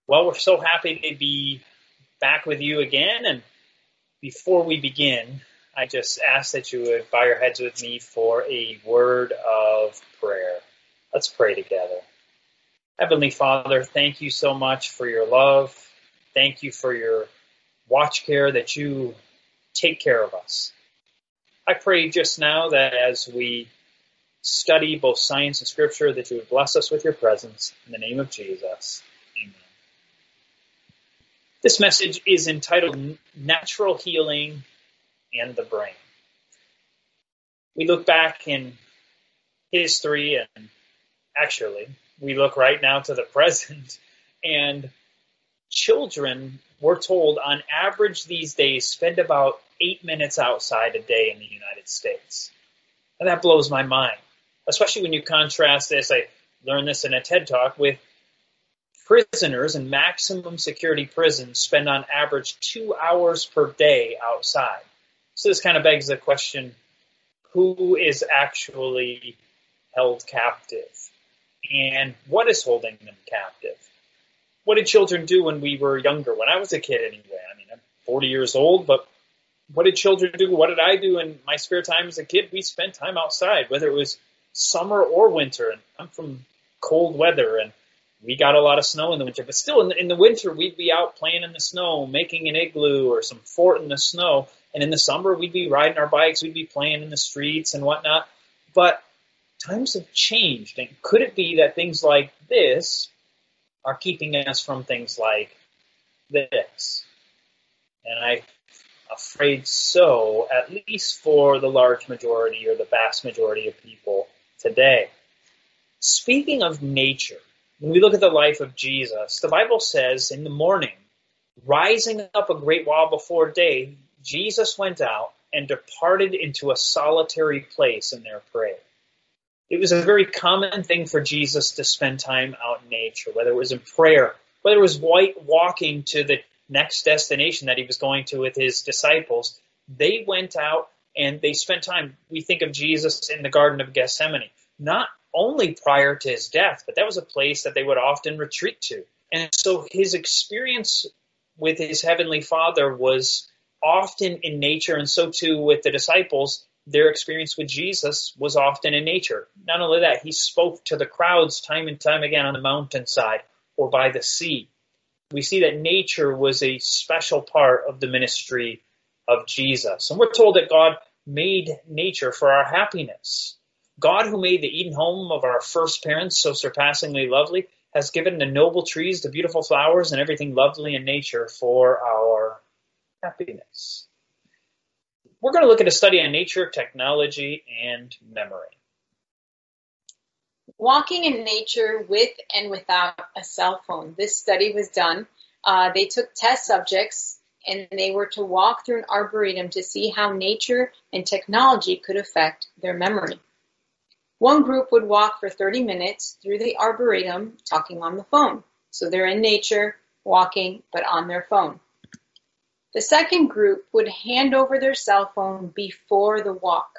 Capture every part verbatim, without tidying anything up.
Well, we're so happy to be back with you again. And before we begin, I just ask that you would bow your heads with me for a word of prayer. Let's pray together. Heavenly Father, thank you so much for your love. Thank you for your watch care that you take care of us. I pray just now that as we study both science and scripture, that you would bless us with your presence. In the name of Jesus, amen. This message is entitled Natural Healing and the Brain. We look back in history, and actually, we look right now to the present, and children, we're told, on average these days, spend about eight minutes outside a day in the United States. And that blows my mind, especially when you contrast this, I learned this in a TED Talk, with prisoners in maximum security prisons spend on average two hours per day outside. So this kind of begs the question, who is actually held captive? And what is holding them captive? What did children do when we were younger? When I was a kid anyway. I mean, I'm forty years old, but what did children do? What did I do in my spare time as a kid? We spent time outside, whether it was summer or winter. And I'm from cold weather, and we got a lot of snow in the winter. But still, in the, in the winter, we'd be out playing in the snow, making an igloo or some fort in the snow. And in the summer, we'd be riding our bikes. We'd be playing in the streets and whatnot. But times have changed. And could it be that things like this are keeping us from things like this? And I'm afraid so, at least for the large majority or the vast majority of people today. Speaking of nature, when we look at the life of Jesus, the Bible says in the morning, rising up a great while before day, Jesus went out and departed into a solitary place and there prayed. It was a very common thing for Jesus to spend time out in nature, whether it was in prayer, whether it was white walking to the next destination that he was going to with his disciples. They went out and they spent time. We think of Jesus in the Garden of Gethsemane, not only prior to his death, but that was a place that they would often retreat to. And so his experience with his heavenly Father was often in nature, and so too with the disciples. Their experience with Jesus was often in nature. Not only that, he spoke to the crowds time and time again on the mountainside or by the sea. We see that nature was a special part of the ministry of Jesus. And we're told that God made nature for our happiness. God, who made the Eden home of our first parents so surpassingly lovely, has given the noble trees, the beautiful flowers, and everything lovely in nature for our happiness. We're going to look at a study on nature, technology, and memory. Walking in nature with and without a cell phone. This study was done. Uh, they took test subjects, and they were to walk through an arboretum to see how nature and technology could affect their memory. One group would walk for thirty minutes through the arboretum talking on the phone. So they're in nature, walking, but on their phone. The second group would hand over their cell phone before the walk.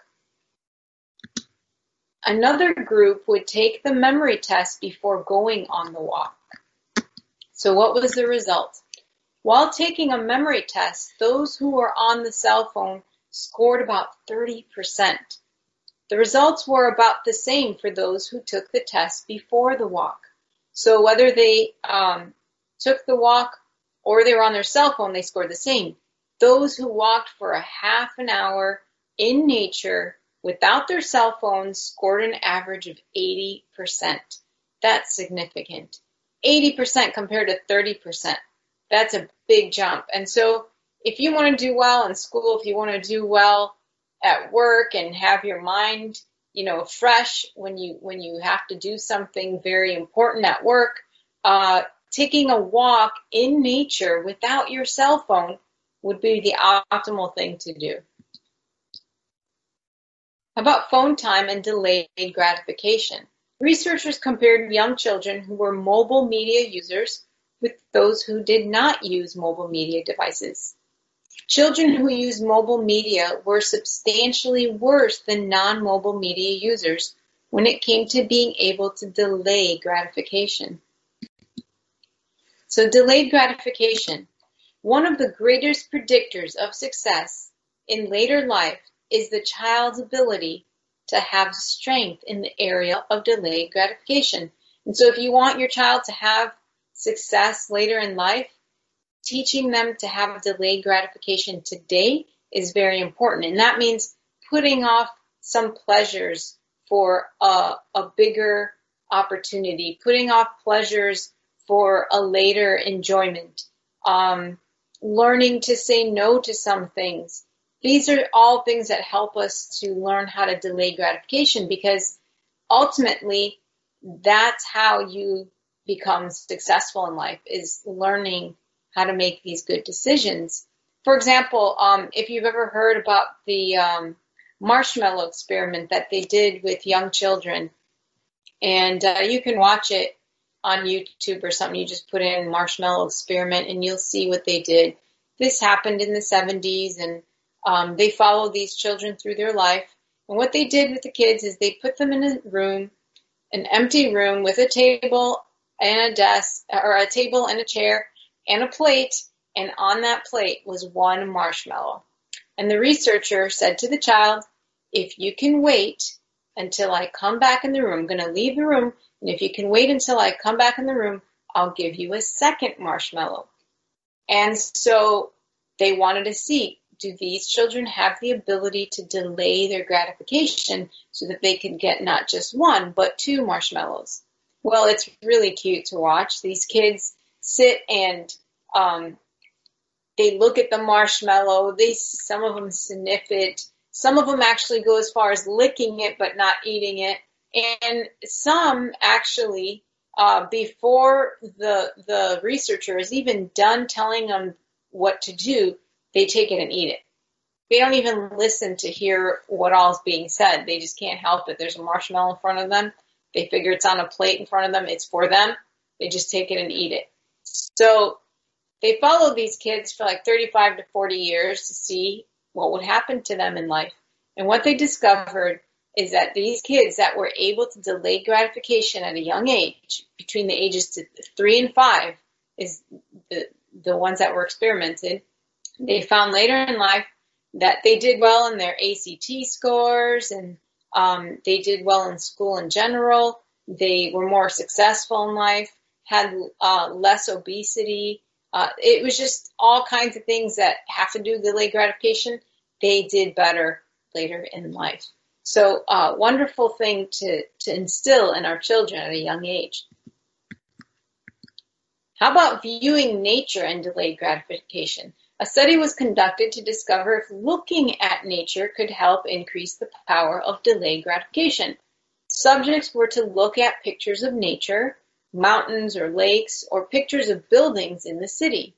Another group would take the memory test before going on the walk. So what was the result? While taking a memory test, those who were on the cell phone scored about thirty percent. The results were about the same for those who took the test before the walk. So whether they um, took the walk or they were on their cell phone, they scored the same. Those who walked for a half an hour in nature without their cell phones scored an average of eighty percent. That's significant. eighty percent compared to thirty percent. That's a big jump. And so if you want to do well in school, if you want to do well at work and have your mind, you know, fresh when you when you have to do something very important at work, uh, taking a walk in nature without your cell phone would be the optimal thing to do. How about phone time and delayed gratification? Researchers compared young children who were mobile media users with those who did not use mobile media devices. Children who used mobile media were substantially worse than non-mobile media users when it came to being able to delay gratification. So delayed gratification. One of the greatest predictors of success in later life is the child's ability to have strength in the area of delayed gratification. And so if you want your child to have success later in life, teaching them to have delayed gratification today is very important. And that means putting off some pleasures for a, a bigger opportunity, putting off pleasures for a later enjoyment, um, learning to say no to some things. These are all things that help us to learn how to delay gratification, because ultimately that's how you become successful in life, is learning how to make these good decisions. For example, um, if you've ever heard about the um, marshmallow experiment that they did with young children, and uh, you can watch it on YouTube or something. You just put in marshmallow experiment and you'll see what they did. This happened in the seventies, and um, they followed these children through their life. And what they did with the kids is they put them in a room, an empty room with a table and a desk, or a table and a chair and a plate, and on that plate was one marshmallow. And the researcher said to the child, if you can wait until I come back in the room, I'm going to leave the room, and if you can wait until I come back in the room, I'll give you a second marshmallow. And so they wanted to see, do these children have the ability to delay their gratification so that they could get not just one, but two marshmallows? Well, it's really cute to watch. These kids sit and um, they look at the marshmallow. They, some of them sniff it. Some of them actually go as far as licking it, but not eating it. And some actually, uh, before the the researcher is even done telling them what to do, they take it and eat it. They don't even listen to hear what all's being said. They just can't help it. There's a marshmallow in front of them. They figure it's on a plate in front of them. It's for them. They just take it and eat it. So they followed these kids for like thirty-five to forty years to see what would happen to them in life. And what they discovered is that these kids that were able to delay gratification at a young age, between the ages to three and five, is the, the ones that were experimented, they found later in life that they did well in their A C T scores, and um, they did well in school in general. They were more successful in life, had uh, less obesity. Uh, it was just all kinds of things that have to do with delayed gratification. They did better later in life. So uh, wonderful thing to, to instill in our children at a young age. How about viewing nature and delayed gratification? A study was conducted to discover if looking at nature could help increase the power of delayed gratification. Subjects were to look at pictures of nature, mountains or lakes, or pictures of buildings in the city.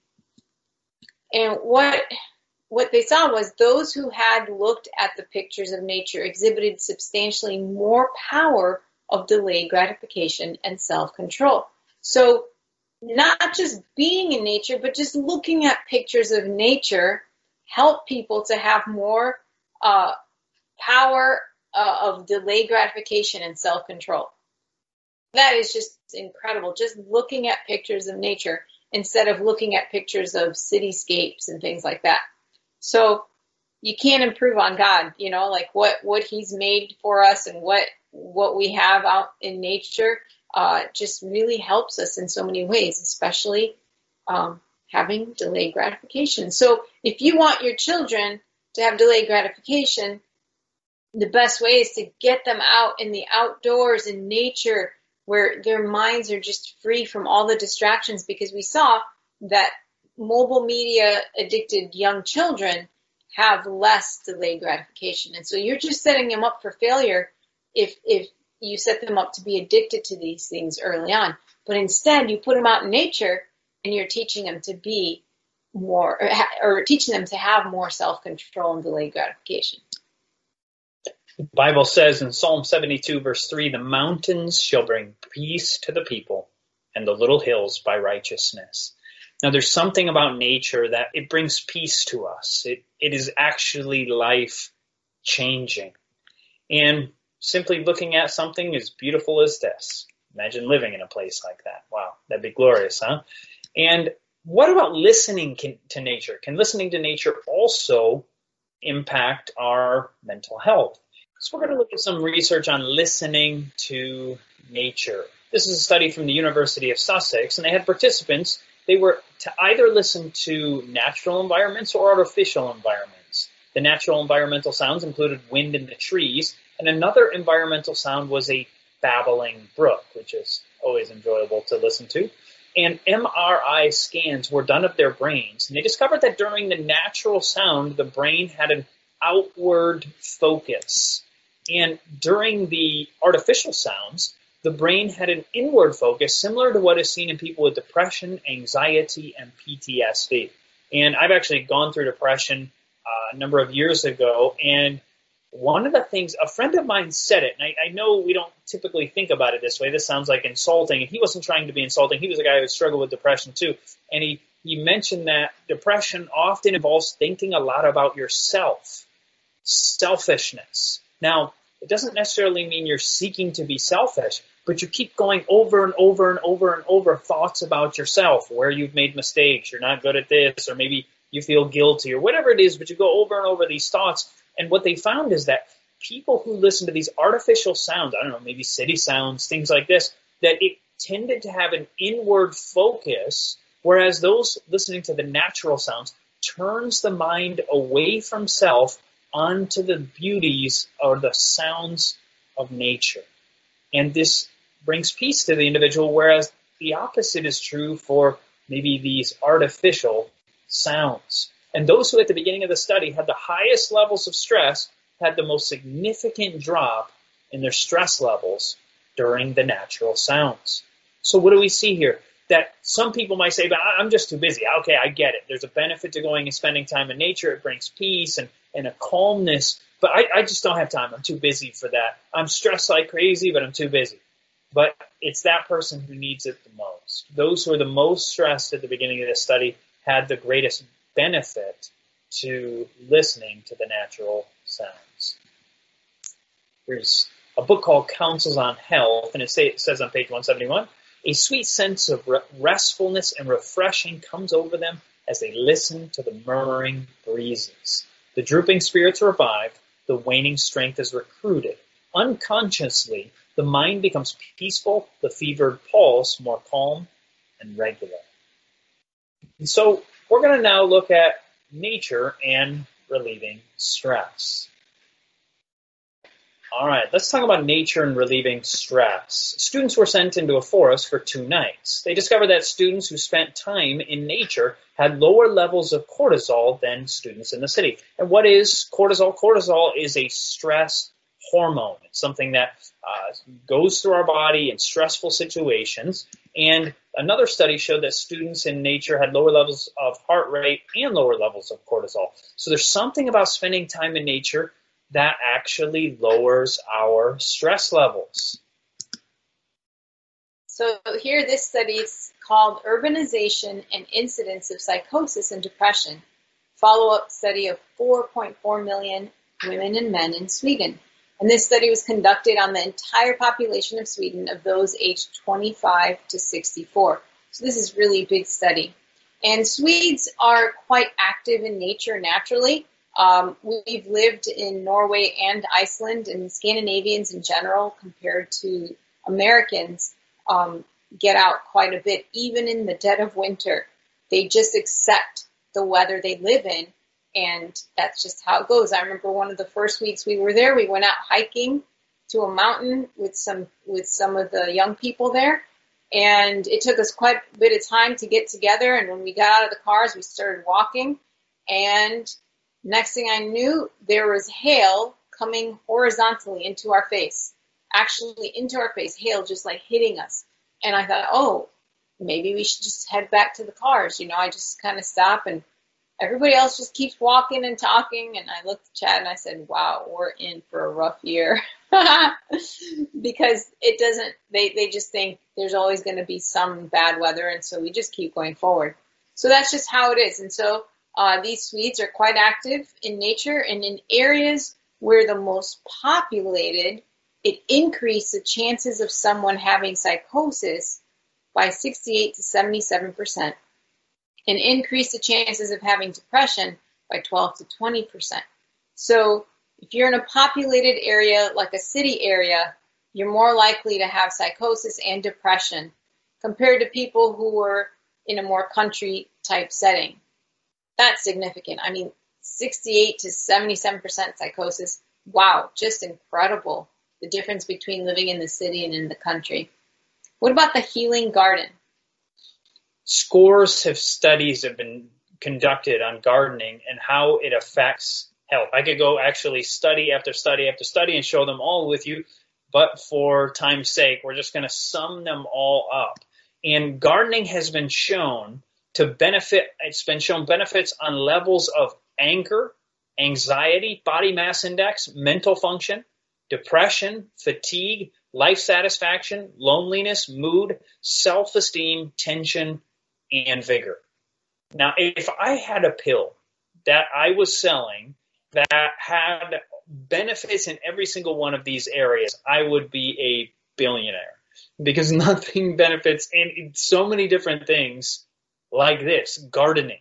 And what what they saw was those who had looked at the pictures of nature exhibited substantially more power of delayed gratification and self-control. So not just being in nature, but just looking at pictures of nature help people to have more uh, power uh, of delayed gratification and self-control. That is just incredible. Just looking at pictures of nature instead of looking at pictures of cityscapes and things like that. So you can't improve on God, you know, like what, what he's made for us and what, what we have out in nature uh, just really helps us in so many ways, especially um, having delayed gratification. So if you want your children to have delayed gratification, the best way is to get them out in the outdoors in nature where their minds are just free from all the distractions, because we saw that mobile media addicted young children have less delayed gratification. And so you're just setting them up for failure if if you set them up to be addicted to these things early on. But instead, you put them out in nature and you're teaching them to be more, or, ha- or teaching them to have more self-control and delayed gratification. The Bible says in Psalm seventy-two, verse three, the mountains shall bring peace to the people, and the little hills by righteousness. Now, there's something about nature that it brings peace to us. It It is actually life-changing. And simply looking at something as beautiful as this, imagine living in a place like that. Wow, that'd be glorious, huh? And what about listening can, to nature? Can listening to nature also impact our mental health? So we're going to look at some research on listening to nature. This is a study from the University of Sussex, and they had participants. They were to either listen to natural environments or artificial environments. The natural environmental sounds included wind in the trees, and another environmental sound was a babbling brook, which is always enjoyable to listen to. And M R I scans were done of their brains, and they discovered that during the natural sound, the brain had an outward focus. And during the artificial sounds, the brain had an inward focus, similar to what is seen in people with depression, anxiety, and P T S D. And I've actually gone through depression uh, a number of years ago, and one of the things, a friend of mine said it, and I, I know we don't typically think about it this way. This sounds like insulting, and he wasn't trying to be insulting. He was a guy who struggled with depression too, and he, he mentioned that depression often involves thinking a lot about yourself, selfishness. Now, it doesn't necessarily mean you're seeking to be selfish, but you keep going over and over and over and over thoughts about yourself, where you've made mistakes, you're not good at this, or maybe you feel guilty, or whatever it is, but you go over and over these thoughts. And what they found is that people who listen to these artificial sounds, I don't know, maybe city sounds, things like this, that it tended to have an inward focus, whereas those listening to the natural sounds turns the mind away from self onto the beauties or the sounds of nature. And this brings peace to the individual, whereas the opposite is true for maybe these artificial sounds. And those who at the beginning of the study had the highest levels of stress had the most significant drop in their stress levels during the natural sounds. So what do we see here? That some people might say, but I'm just too busy. Okay, I get it. There's a benefit to going and spending time in nature. It brings peace and, and a calmness. But I, I just don't have time. I'm too busy for that. I'm stressed like crazy, but I'm too busy. But it's that person who needs it the most. Those who are the most stressed at the beginning of the study had the greatest benefit to listening to the natural sounds. There's a book called Counsels on Health, and it, say, it says on page one seventy-one, a sweet sense of restfulness and refreshing comes over them as they listen to the murmuring breezes. The drooping spirits are revived, the waning strength is recruited. Unconsciously, the mind becomes peaceful, the fevered pulse more calm and regular. And so we're going to now look at nature and relieving stress. All right, let's talk about nature and relieving stress. Students were sent into a forest for two nights. They discovered that students who spent time in nature had lower levels of cortisol than students in the city. And what is cortisol? Cortisol is a stress hormone. It's something that uh, goes through our body in stressful situations. And another study showed that students in nature had lower levels of heart rate and lower levels of cortisol. So there's something about spending time in nature that actually lowers our stress levels. So here this study is called Urbanization and Incidence of Psychosis and Depression, follow-up study of four point four million women and men in Sweden. And this study was conducted on the entire population of Sweden of those aged twenty-five to sixty-four. So this is really a big study. And Swedes are quite active in nature naturally. Um, we've lived in Norway and Iceland, and Scandinavians in general, compared to Americans, um, get out quite a bit, even in the dead of winter. They just accept the weather they live in, and that's just how it goes. I remember one of the first weeks we were there, we went out hiking to a mountain with some with some of the young people there, and it took us quite a bit of time to get together, and when we got out of the cars, we started walking, and next thing I knew, there was hail coming horizontally into our face, actually into our face, hail just like hitting us. And I thought, oh, maybe we should just head back to the cars. You know, I just kind of stop and everybody else just keeps walking and talking. And I looked at Chad and I said, wow, we're in for a rough year. Because it doesn't, they, they just think there's always going to be some bad weather. And so we just keep going forward. So that's just how it is. And so Uh, these Swedes are quite active in nature, and in areas where the most populated, it increased the chances of someone having psychosis by sixty-eight to seventy-seven percent. and increase the chances of having depression by twelve to twenty percent. So if you're in a populated area like a city area, you're more likely to have psychosis and depression compared to people who were in a more country type setting. That's significant. I mean, sixty-eight to seventy-seven percent psychosis. Wow, just incredible. The difference between living in the city and in the country. What about the healing garden? Scores of studies have been conducted on gardening and how it affects health. I could go actually study after study after study and show them all with you, but for time's sake, we're just going to sum them all up. And gardening has been shown to benefit, it's been shown benefits on levels of anger, anxiety, body mass index, mental function, depression, fatigue, life satisfaction, loneliness, mood, self-esteem, tension, and vigor. Now, if I had a pill that I was selling that had benefits in every single one of these areas, I would be a billionaire, because nothing benefits in so many different things like this, gardening.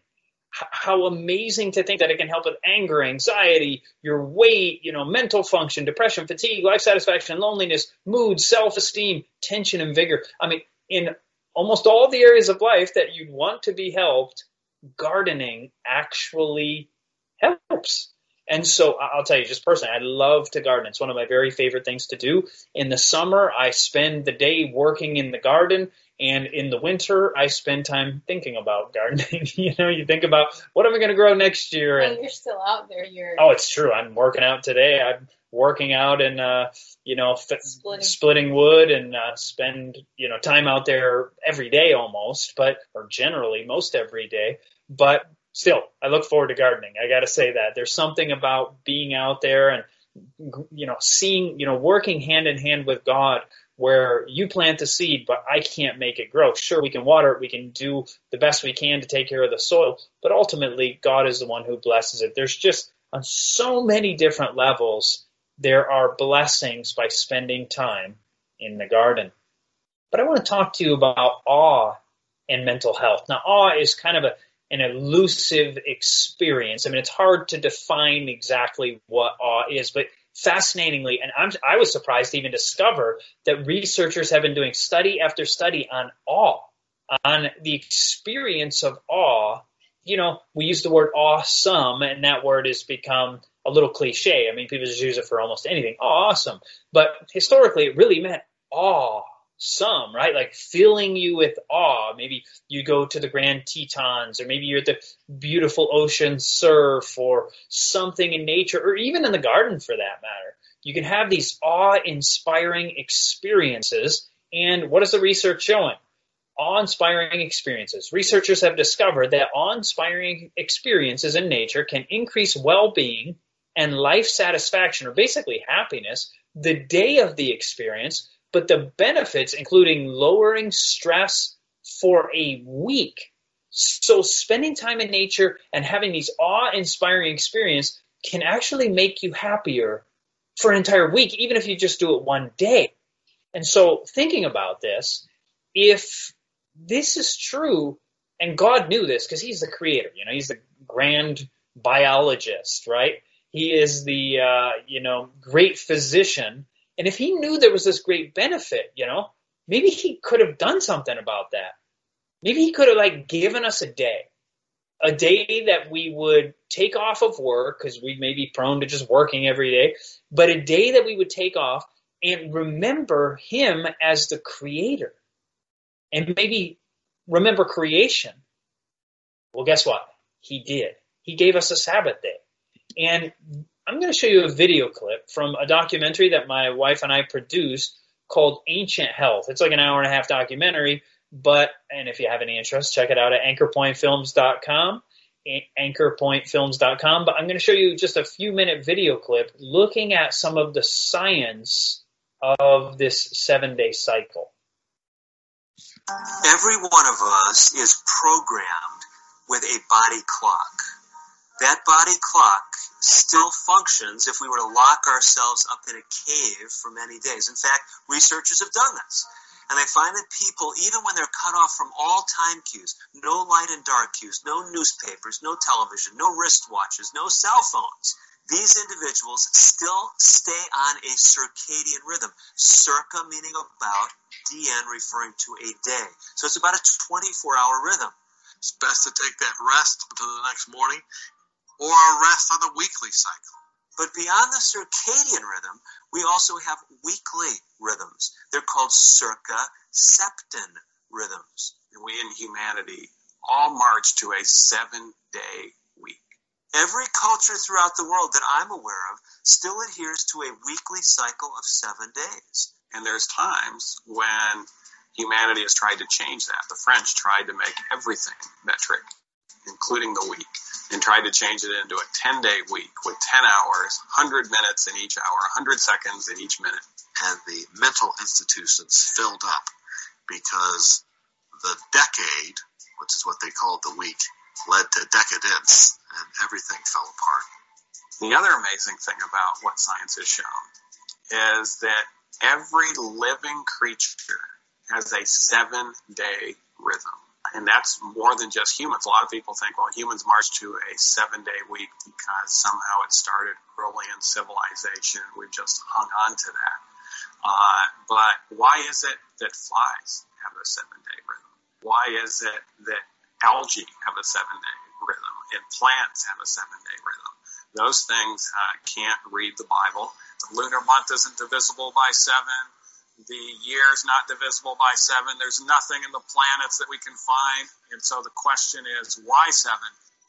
How amazing to think that it can help with anger, anxiety, your weight, you know, mental function, depression, fatigue, life satisfaction, loneliness, mood, self-esteem, tension, and vigor. I mean, in almost all the areas of life that you'd want to be helped, gardening actually helps. And so I'll tell you, just personally, I love to garden. It's one of my very favorite things to do. In the summer, I spend the day working in the garden. And in the winter, I spend time thinking about gardening. You know, you think about, what am I going to grow next year? Well, and you're still out there. You're Oh, it's true. I'm working out today. I'm working out and, uh, you know, f- Splitting. splitting wood and uh, spend, you know, time out there every day almost, but, or generally most every day. But still, I look forward to gardening. I got to say that. There's something about being out there and, you know, seeing, you know, working hand in hand with God, where you plant the seed, but I can't make it grow. Sure, we can water it. We can do the best we can to take care of the soil, but ultimately God is the one who blesses it. There's just on so many different levels, there are blessings by spending time in the garden. But I want to talk to you about awe and mental health. Now, awe is kind of a, an elusive experience. I mean, it's hard to define exactly what awe is, but fascinatingly, and I'm, I was surprised to even discover that researchers have been doing study after study on awe, on the experience of awe. You know, we use the word awesome, and that word has become a little cliche. I mean, people just use it for almost anything. Awesome. But historically, it really meant awesome, right? Like filling you with awe. Maybe you go to the Grand Tetons, or maybe you're at the beautiful ocean surf, or something in nature, or even in the garden for that matter. You can have these awe-inspiring experiences. And what is the research showing? Awe-inspiring experiences. Researchers have discovered that awe-inspiring experiences in nature can increase well-being and life satisfaction, or basically happiness, the day of the experience, but the benefits including lowering stress for a week. So spending time in nature and having these awe-inspiring experiences can actually make you happier for an entire week, even if you just do it one day. And so thinking about this, if this is true, and God knew this because he's the creator, you know, he's the grand biologist, right? He is the, uh, you know, great physician. And if he knew there was this great benefit, you know, maybe he could have done something about that. Maybe he could have like given us a day, a day that we would take off of work because we may be prone to just working every day, but a day that we would take off and remember him as the creator, and maybe remember creation. Well, guess what? He did. He gave us a Sabbath day. And I'm going to show you a video clip from a documentary that my wife and I produced called Ancient Health. It's like an hour and a half documentary, but, and if you have any interest, check it out at anchor point films dot com, anchor point films dot com. But I'm going to show you just a few minute video clip looking at some of the science of this seven day cycle. Every one of us is programmed with a body clock. That body clock still functions if we were to lock ourselves up in a cave for many days. In fact, researchers have done this. And they find that people, even when they're cut off from all time cues, no light and dark cues, no newspapers, no television, no wristwatches, no cell phones, these individuals still stay on a circadian rhythm. Circa meaning about, D N referring to a day. So it's about a twenty-four hour rhythm. It's best to take that rest until the next morning or a rest on the weekly cycle. But beyond the circadian rhythm, we also have weekly rhythms. They're called circa-septan rhythms. And we in humanity all march to a seven-day week. Every culture throughout the world that I'm aware of still adheres to a weekly cycle of seven days. And there's times when humanity has tried to change that. The French tried to make everything metric, including the week, and tried to change it into a ten-day week with ten hours, one hundred minutes in each hour, one hundred seconds in each minute. And the mental institutions filled up because the decade, which is what they called the week, led to decadence, and everything fell apart. The other amazing thing about what science has shown is that every living creature has a seven-day rhythm. And that's more than just humans. A lot of people think, well, humans march to a seven-day week because somehow it started early in civilization. We've just hung on to that. Uh, but why is it that flies have a seven-day rhythm? Why is it that algae have a seven-day rhythm and plants have a seven-day rhythm? Those things uh, can't read the Bible. The lunar month isn't divisible by seven. The year's not divisible by seven. There's nothing in the planets that we can find. And so the question is, why seven?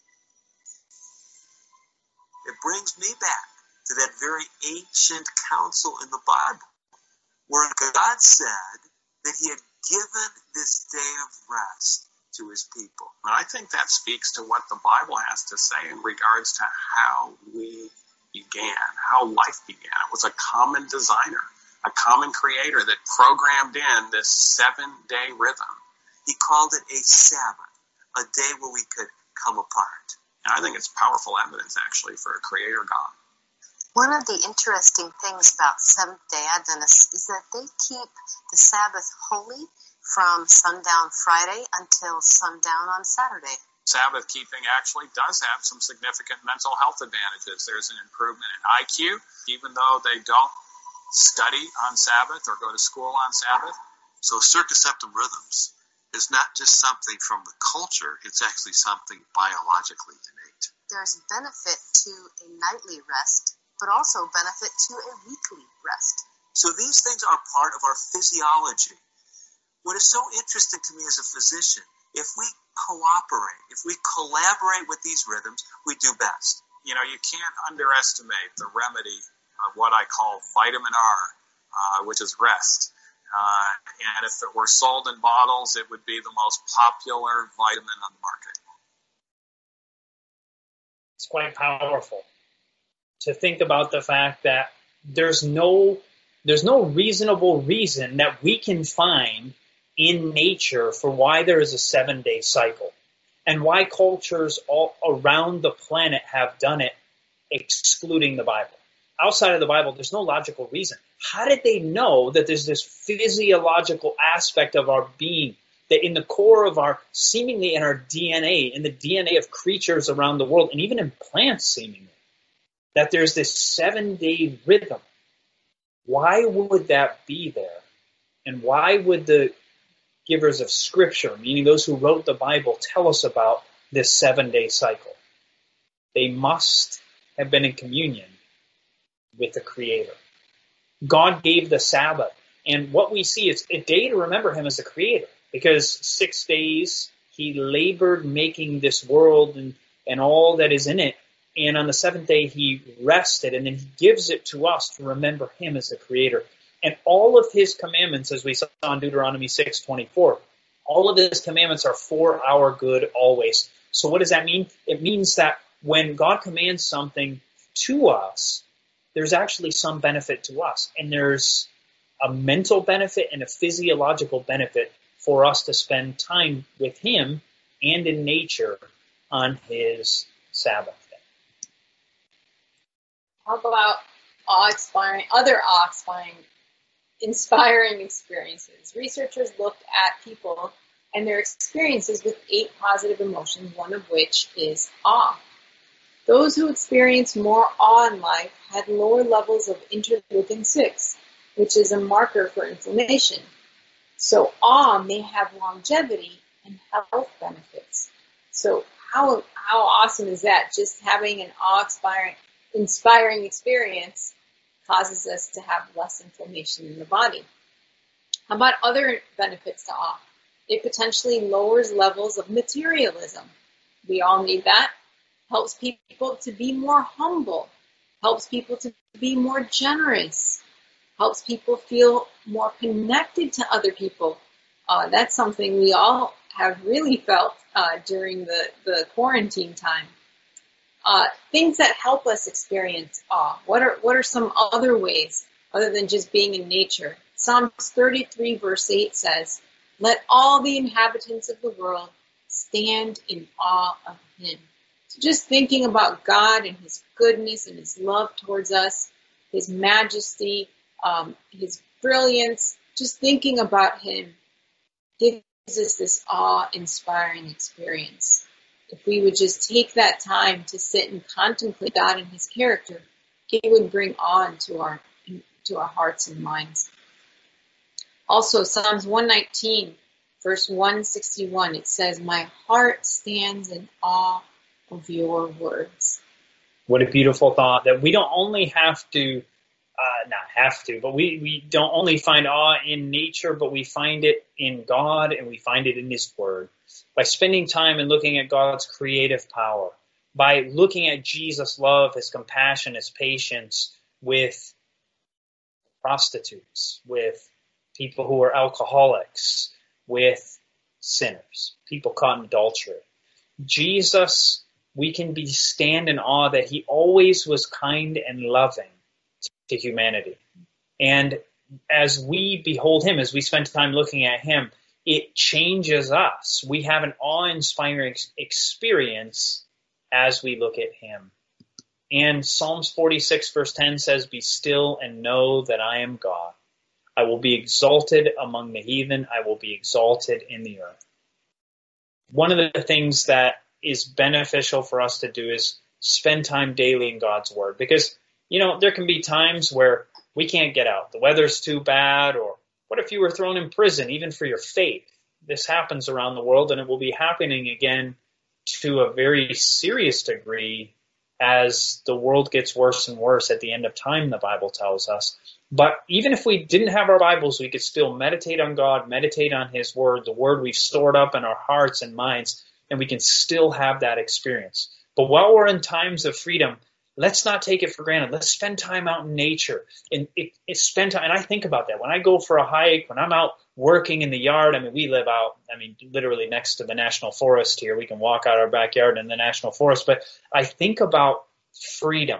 It brings me back to that very ancient council in the Bible, where God said that he had given this day of rest to his people. And I think that speaks to what the Bible has to say in regards to how we began, how life began. It was a common designer, a common creator that programmed in this seven-day rhythm. He called it a Sabbath, a day where we could come apart. And I think it's powerful evidence, actually, for a creator God. One of the interesting things about Seventh-day Adventists is that they keep the Sabbath holy from sundown Friday until sundown on Saturday. Sabbath keeping actually does have some significant mental health advantages. There's an improvement in I Q, even though they don't study on Sabbath or go to school on Sabbath. So circa-septan rhythms is not just something from the culture, it's actually something biologically innate. There's benefit to a nightly rest, but also benefit to a weekly rest. So these things are part of our physiology. What is so interesting to me as a physician, if we cooperate, if we collaborate with these rhythms, we do best. You know, you can't underestimate the remedy of what I call vitamin R, uh, which is rest. Uh, and if it were sold in bottles, it would be the most popular vitamin on the market. It's quite powerful to think about the fact that there's no there's no reasonable reason that we can find in nature for why there is a seven-day cycle and why cultures all around the planet have done it, excluding the Bible. Outside of the Bible, there's no logical reason. How did they know that there's this physiological aspect of our being, that in the core of our, seemingly in our D N A, in the D N A of creatures around the world, and even in plants seemingly, that there's this seven-day rhythm? Why would that be there? And why would the givers of Scripture, meaning those who wrote the Bible, tell us about this seven-day cycle? They must have been in communion with the Creator. God gave the Sabbath, and what we see is a day to remember him as the Creator, because six days he labored making this world and, and all that is in it, and on the seventh day he rested, and then he gives it to us to remember him as the Creator. And all of his commandments, as we saw in Deuteronomy six twenty-four, all of his commandments are for our good always. So what does that mean? It means that when God commands something to us, there's actually some benefit to us. And there's a mental benefit and a physiological benefit for us to spend time with him and in nature on his Sabbath day. How about awe-inspiring, other awe-inspiring inspiring experiences. Researchers looked at people and their experiences with eight positive emotions, one of which is awe. Those who experienced more awe in life had lower levels of interleukin six, which is a marker for inflammation. So awe may have longevity and health benefits. So how how awesome is that? Just having an awe-inspiring inspiring experience causes us to have less inflammation in the body. How about other benefits to awe? It potentially lowers levels of materialism. We all need that. Helps people to be more humble. Helps people to be more generous. Helps people feel more connected to other people. Uh, that's something we all have really felt uh, during the, the quarantine time. Uh, things that help us experience awe. What are what are some other ways other than just being in nature? Psalms thirty-three verse eight says, "Let all the inhabitants of the world stand in awe of him." So just thinking about God and his goodness and his love towards us, his majesty, um, his brilliance, just thinking about him gives us this awe-inspiring experience. If we would just take that time to sit and contemplate God and his character, it would bring awe into our, into our hearts and minds. Also, Psalms one nineteen, verse one sixty-one, it says, "My heart stands in awe of your words." What a beautiful thought that we don't only have to, uh, not have to, but we, we don't only find awe in nature, but we find it in God and we find it in his word. By spending time and looking at God's creative power, by looking at Jesus' love, his compassion, his patience with prostitutes, with people who are alcoholics, with sinners, people caught in adultery. Jesus, we can be stand in awe that he always was kind and loving to humanity. And as we behold him, as we spend time looking at him, it changes us. We have an awe-inspiring ex- experience as we look at him. And Psalms forty-six verse ten says, "Be still and know that I am God. I will be exalted among the heathen. I will be exalted in the earth." One of the things that is beneficial for us to do is spend time daily in God's word. Because, you know, there can be times where we can't get out. The weather's too bad, or what if you were thrown in prison, even for your faith? This happens around the world, and it will be happening again to a very serious degree as the world gets worse and worse at the end of time, the Bible tells us. But even if we didn't have our Bibles, we could still meditate on God, meditate on his word, the word we've stored up in our hearts and minds, and we can still have that experience. But while we're in times of freedom, let's not take it for granted. Let's spend time out in nature and it, it spend time. And I think about that when I go for a hike, when I'm out working in the yard. I mean, we live out, I mean, literally next to the national forest here. We can walk out our backyard in the national forest. But I think about freedom,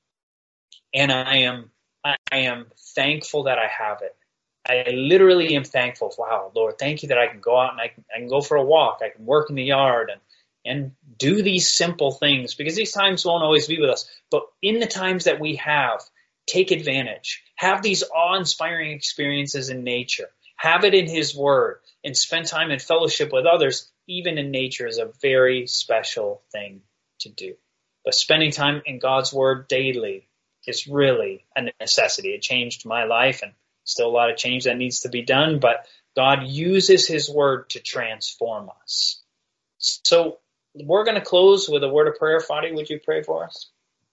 and I am, I am thankful that I have it. I literally am thankful. Wow, Lord, thank you that I can go out and I can, I can go for a walk. I can work in the yard and and do these simple things, because these times won't always be with us. But in the times that we have, take advantage. Have these awe-inspiring experiences in nature. Have it in his word, and spend time in fellowship with others, even in nature, is a very special thing to do. But spending time in God's word daily is really a necessity. It changed my life, and still a lot of change that needs to be done, but God uses his word to transform us. So we're going to close with a word of prayer. Fadi, would you pray for us?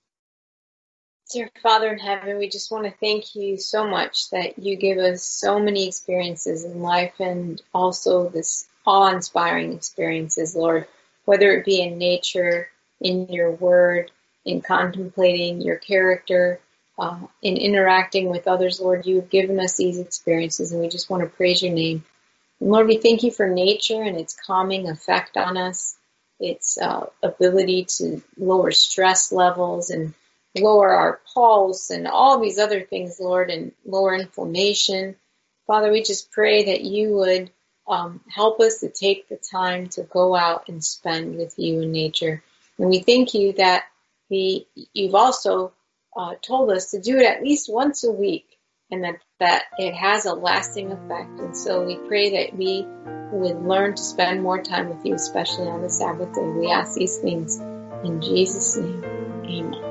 Dear Father in heaven, we just want to thank you so much that you give us so many experiences in life, and also this awe-inspiring experiences, Lord, whether it be in nature, in your word, in contemplating your character, uh, in interacting with others. Lord, you've given us these experiences, and we just want to praise your name. And Lord, we thank you for nature and its calming effect on us, its uh, ability to lower stress levels and lower our pulse and all these other things, Lord, and lower inflammation. Father, we just pray that you would um, help us to take the time to go out and spend with you in nature. And we thank you that we, you've also uh, told us to do it at least once a week, and that, that it has a lasting effect. And so we pray that we would learn to spend more time with you, especially on the Sabbath day. We ask these things in Jesus' name. Amen.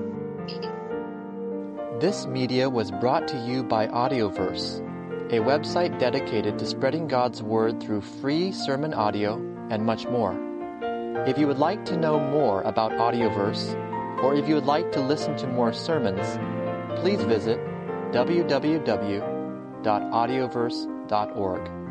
This media was brought to you by Audioverse, a website dedicated to spreading God's Word through free sermon audio and much more. If you would like to know more about Audioverse, or if you would like to listen to more sermons, please visit w w w dot audioverse dot org.